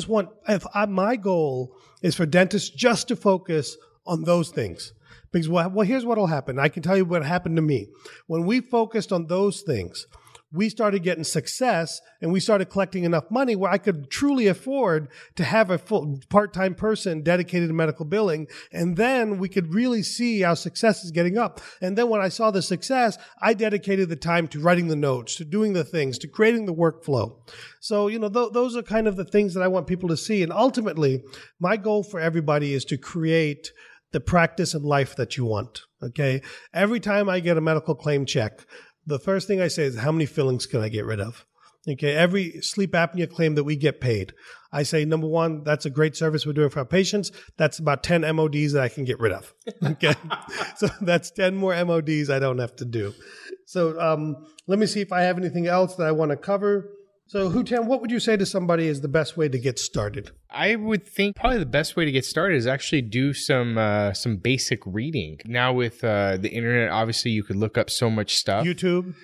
my goal is for dentists just to focus on those things. Because, well, here's what will happen. I can tell you what happened to me. When we focused on those things, we started getting success and we started collecting enough money where I could truly afford to have a full part-time person dedicated to medical billing. And then we could really see our success is getting up. And then when I saw the success, I dedicated the time to writing the notes, to doing the things, to creating the workflow. So, those are kind of the things that I want people to see. And ultimately, my goal for everybody is to create the practice and life that you want. Okay. Every time I get a medical claim check, the first thing I say is, how many fillings can I get rid of? Okay. Every sleep apnea claim that we get paid, I say, number one, that's a great service we're doing for our patients. That's about 10 MODs that I can get rid of. Okay. So that's 10 more MODs I don't have to do. So let me see if I have anything else that I want to cover. So, Hutan, what would you say to somebody is the best way to get started? I would think probably the best way to get started is actually do some basic reading. Now with the internet, obviously you could look up so much stuff. YouTube,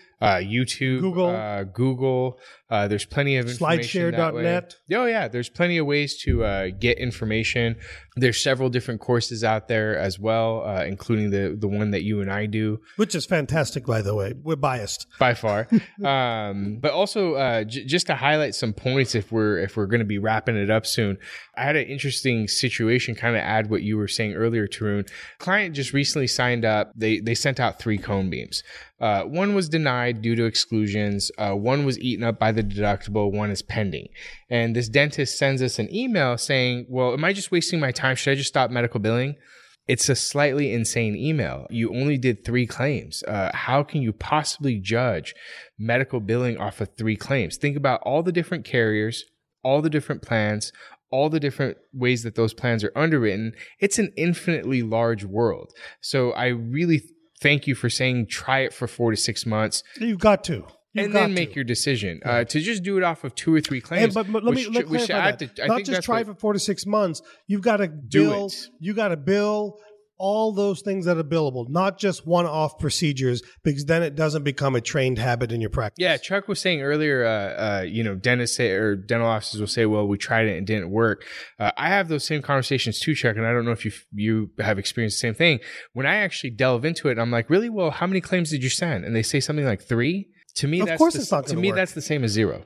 Google. There's plenty of information. Slideshare.net. Oh yeah, there's plenty of ways to get information. There's several different courses out there as well, including the one that you and I do, which is fantastic, by the way. We're biased by far, but also just to highlight some points if we're going to be wrapping it up soon. I had an interesting situation, kind of add what you were saying earlier, Tarun. Client just recently signed up. They sent out 3 cone beams. One was denied due to exclusions. One was eaten up by the deductible. One is pending. And this dentist sends us an email saying, well, am I just wasting my time? Should I just stop medical billing? It's a slightly insane email. You only did 3 claims. How can you possibly judge medical billing off of 3 claims? Think about all the different carriers, all the different plans, all the different ways that those plans are underwritten. It's an infinitely large world. So I really thank you for saying try it for 4 to 6 months. You've got to. And then make your decision. To just do it off of 2 or 3 claims. But let me clarify that. Not just try for 4 to 6 months. You've got to bill. You got to bill all those things that are billable, not just one-off procedures, because then it doesn't become a trained habit in your practice. Yeah, Chuck was saying earlier, dentists or dental offices will say, well, we tried it and it didn't work. I have those same conversations too, Chuck, and I don't know if you have experienced the same thing. When I actually delve into it, I'm like, really? Well, how many claims did you send? And they say something like 3. To me, that's the same as 0. Right.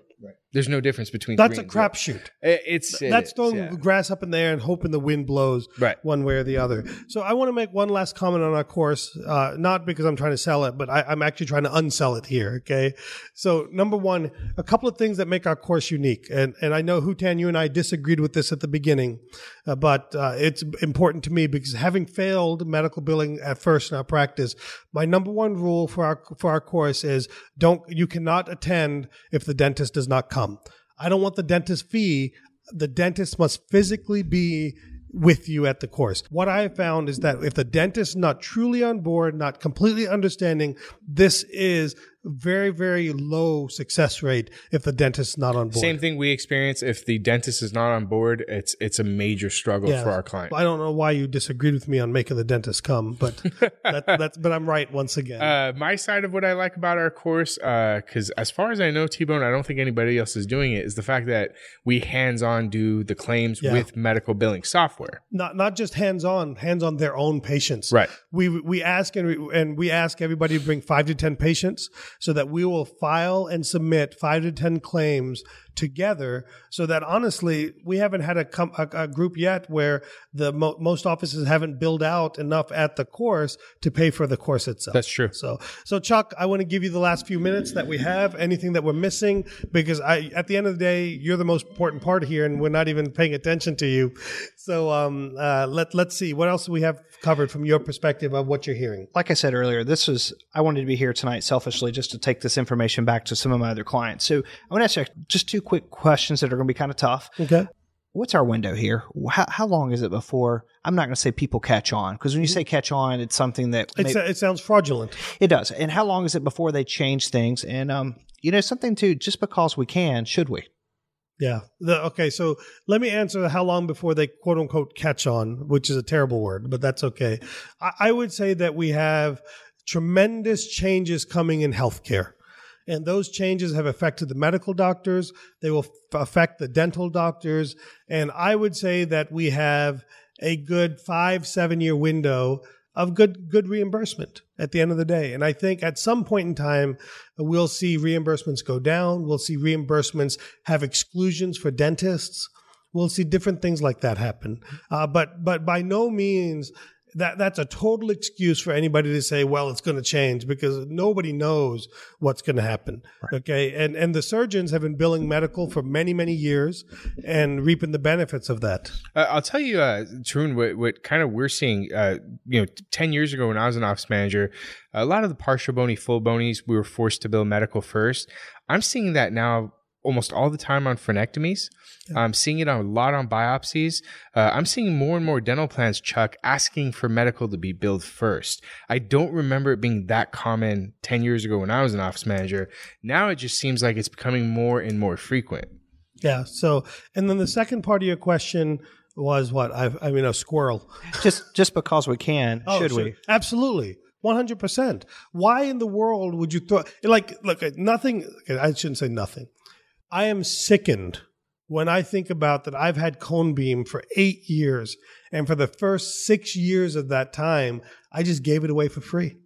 There's no difference between That's 3 a and 0. crapshoot. It That's is, throwing yeah. grass up in the air and hoping the wind blows Right. one way or the other. So I want to make one last comment on our course, not because I'm trying to sell it, but I'm actually trying to unsell it here. Okay. So number one, a couple of things that make our course unique. And I know Hutan, you and I disagreed with this at the beginning, but it's important to me because having failed medical billing at first in our practice, my number one rule for our course is you cannot attend if the dentist does not come. I don't want the dentist fee. The dentist must physically be with you at the course. What I have found is that if the dentist is not truly on board, not completely understanding, this is very, very low success rate if the dentist is not on board. Same thing we experience. If the dentist is not on board, it's a major struggle for our client. I don't know why you disagreed with me on making the dentist come, but but I'm right once again. My side of what I like about our course, because as far as I know, T-Bone, I don't think anybody else is doing it, is the fact that we hands-on do the claims with medical billing software. Not just hands-on their own patients. Right. We ask and we ask everybody to bring 5 to 10 patients so that we will file and submit 5 to 10 claims together, so that honestly, we haven't had a group yet where the most offices haven't billed out enough at the course to pay for the course itself. That's true. So Chuck, I want to give you the last few minutes that we have. Anything that we're missing, because at the end of the day, you're the most important part here, and we're not even paying attention to you. So let's see what else we have covered from your perspective of what you're hearing. Like I said earlier, I wanted to be here tonight selfishly just to take this information back to some of my other clients. So I want to ask you just 2 quick questions that are going to be kind of tough. Okay. What's our window here? How long is it before, I'm not going to say people catch on, because when you say catch on, it's something that it sounds fraudulent. It does. And how long is it before they change things? And, something too, just because we can, should we? Yeah. Okay. So let me answer how long before they quote unquote catch on, which is a terrible word, but that's okay. I would say that we have tremendous changes coming in healthcare. And those changes have affected the medical doctors. They will affect the dental doctors. And I would say that we have a good 5-7 year window of good reimbursement at the end of the day. And I think at some point in time, we'll see reimbursements go down. We'll see reimbursements have exclusions for dentists. We'll see different things like that happen. But by no means that's a total excuse for anybody to say, well, it's going to change, because nobody knows what's going to happen. Right. Okay. And the surgeons have been billing medical for many, many years and reaping the benefits of that. I'll tell you, Tarun, what kind of we're seeing, 10 years ago when I was an office manager, a lot of the partial bony, full bonies, we were forced to bill medical first. I'm seeing that now almost all the time on frenectomies. Yeah. I'm seeing it a lot on biopsies. I'm seeing more and more dental plans, Chuck, asking for medical to be billed first. I don't remember it being that common 10 years ago when I was an office manager. Now it just seems like it's becoming more and more frequent. Yeah. So, and then the second part of your question was what? A squirrel. Just because we can, should we? Absolutely. 100%. Why in the world would you look, nothing, I shouldn't say nothing. I am sickened when I think about that I've had cone beam for 8 years, and for the first 6 years of that time, I just gave it away for free.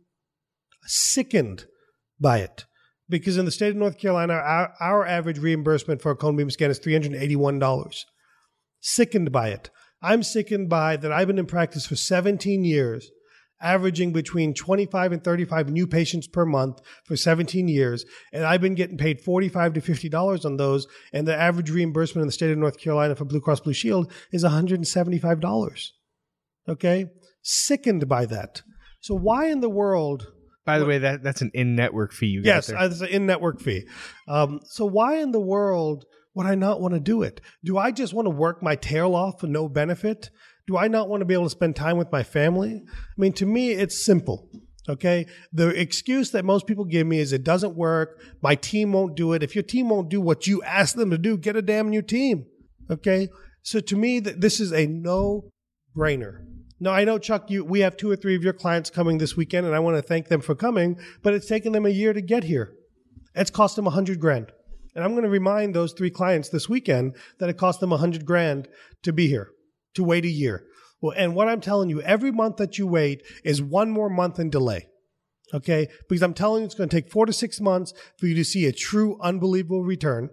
Sickened by it. Because in the state of North Carolina, our average reimbursement for a cone beam scan is $381. Sickened by it. I'm sickened by that I've been in practice for 17 years, averaging between 25 and 35 new patients per month for 17 years. And I've been getting paid $45 to $50 on those. And the average reimbursement in the state of North Carolina for Blue Cross Blue Shield is $175. Okay? Sickened by that. So why in the world... By the way, that's an in-network fee you got there. Yes, it's an in-network fee. So why in the world would I not want to do it? Do I just want to work my tail off for no benefit? Do I not want to be able to spend time with my family? I mean, to me, it's simple, okay? The excuse that most people give me is it doesn't work, my team won't do it. If your team won't do what you ask them to do, get a damn new team, okay? So to me, this is a no-brainer. Now, I know, Chuck, we have 2 or 3 of your clients coming this weekend, and I want to thank them for coming, but it's taken them a year to get here. It's cost them $100,000. And I'm going to remind those 3 clients this weekend that it cost them $100,000 to be here, to wait a year. Well, and what I'm telling you, every month that you wait is 1 more month in delay. Okay? Because I'm telling you, it's going to take 4 to 6 months for you to see a true unbelievable return.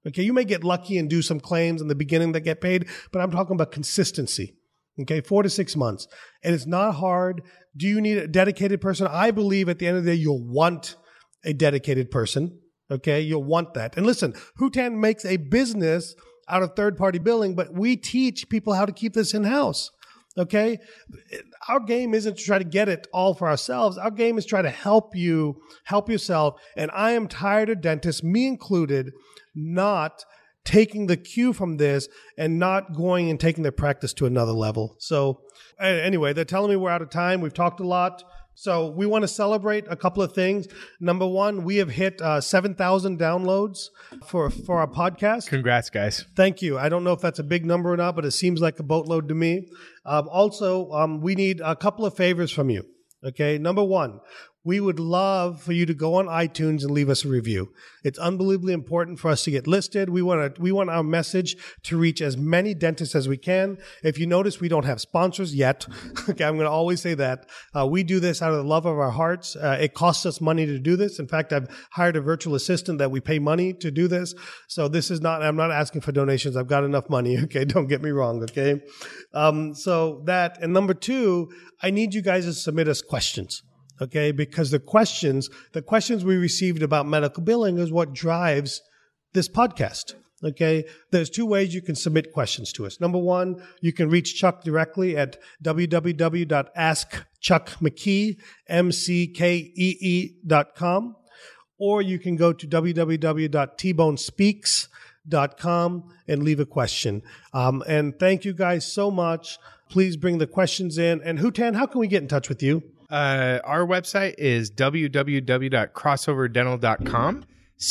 Okay, you may get lucky and do some claims in the beginning that get paid, but I'm talking about consistency. Okay, 4 to 6 months. And it's not hard. Do you need a dedicated person? I believe at the end of the day, you'll want a dedicated person. Okay, you'll want that. And listen, Hootan makes a business out of third-party billing, but we teach people how to keep this in-house. Okay, our game isn't to try to get it all for ourselves. Our game is try to help you help yourself. And I am tired of dentists, me included, not taking the cue from this and not going and taking their practice to another level. So anyway, they're telling me we're out of time. We've talked a lot. So we want to celebrate a couple of things. Number one, we have hit 7,000 downloads for our podcast. Congrats, guys. Thank you. I don't know if that's a big number or not, but it seems like a boatload to me. Also, we need a couple of favors from you. Okay. Number one, we would love for you to go on iTunes and leave us a review. It's unbelievably important for us to get listed. We want our message to reach as many dentists as we can. If you notice, we don't have sponsors yet. Okay, I'm going to always say that. We do this out of the love of our hearts. It costs us money to do this. In fact, I've hired a virtual assistant that we pay money to do this. So this is not, I'm not asking for donations. I've got enough money. Okay, don't get me wrong. Okay. So that, and number two, I need you guys to submit us questions. Okay, because the questions we received about medical billing is what drives this podcast. Okay, there's two ways you can submit questions to us. Number one, you can reach Chuck directly at www.askchuckmckee.com, or you can go to www.tbonespeaks.com and leave a question. And thank you guys so much. Please bring the questions in. And Hootan, how can we get in touch with you? Our website is www.crossoverdental.com,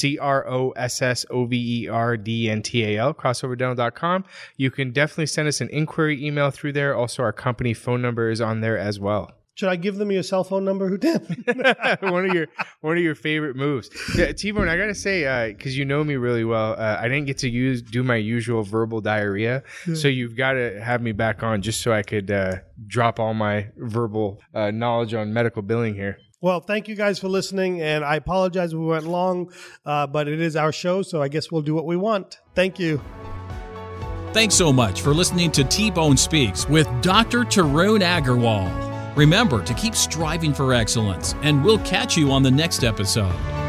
CROSSOVERDNTAL, crossoverdental.com. You can definitely send us an inquiry email through there. Also, our company phone number is on there as well. Should I give them your cell phone number, Hootan? one of your favorite moves. Yeah, T-Bone, I gotta say, because you know me really well, I didn't get to do my usual verbal diarrhea, so you've got to have me back on just so I could drop all my verbal knowledge on medical billing here. Well, thank you guys for listening, and I apologize we went long, but it is our show, so I guess we'll do what we want. Thank you. Thanks so much for listening to T-Bone Speaks with Dr. Tarun Agarwal. Remember to keep striving for excellence, and we'll catch you on the next episode.